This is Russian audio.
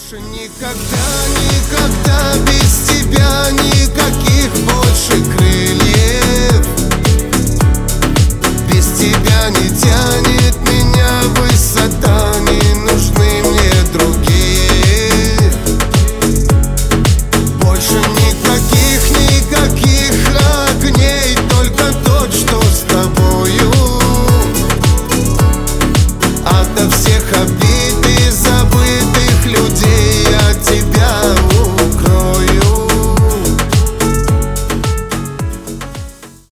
Больше никогда, никогда без тебя никаких больше крыльев. Без тебя не тянет.